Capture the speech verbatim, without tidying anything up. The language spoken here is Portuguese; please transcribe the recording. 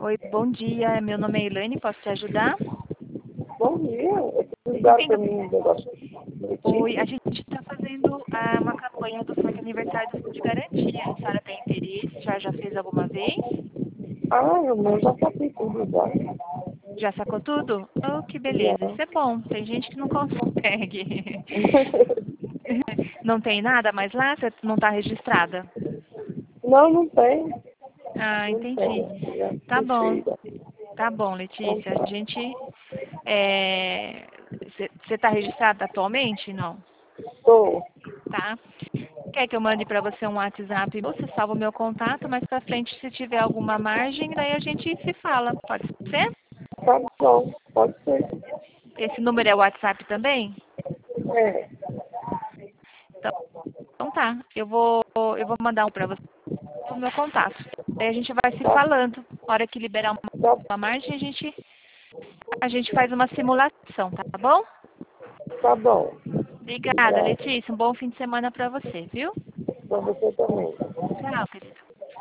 Oi, bom dia. Meu nome é Elaine, posso te ajudar? Bom dia. Ligaram para mim um negócio. Oi, a gente está fazendo ah, uma campanha do Sorte Aniversário do Fundo de Garantia. A senhora tem interesse? Já, já fez alguma vez? Ah, eu meu já saquei tudo já. Já sacou tudo? Oh, que Já. beleza. Isso é bom. Tem gente que não consegue. Não tem nada mais lá? Você não está registrada? Não, não tem. Ah, Não entendi. tem. Já Tá bom. puxei. Já. Tá bom, Então Letícia. A tá. gente... Você está registrada atualmente? Não. Estou. Tá? Quer que eu mande para você um WhatsApp? Você salva o meu contato, mais para frente, se tiver alguma margem, daí a gente se fala. Pode ser? Tá bom. Pode ser. Esse número é o WhatsApp também? É. Então, então tá. Eu vou, eu vou mandar um para você o meu contato. Daí a gente vai se Tá, falando. Na hora que liberar uma, tá, uma margem, a gente, a gente faz uma simulação, tá bom? tá bom. Obrigada, Obrigada. Letícia. Um bom fim de semana para você, viu? Para você também. Tchau, querida.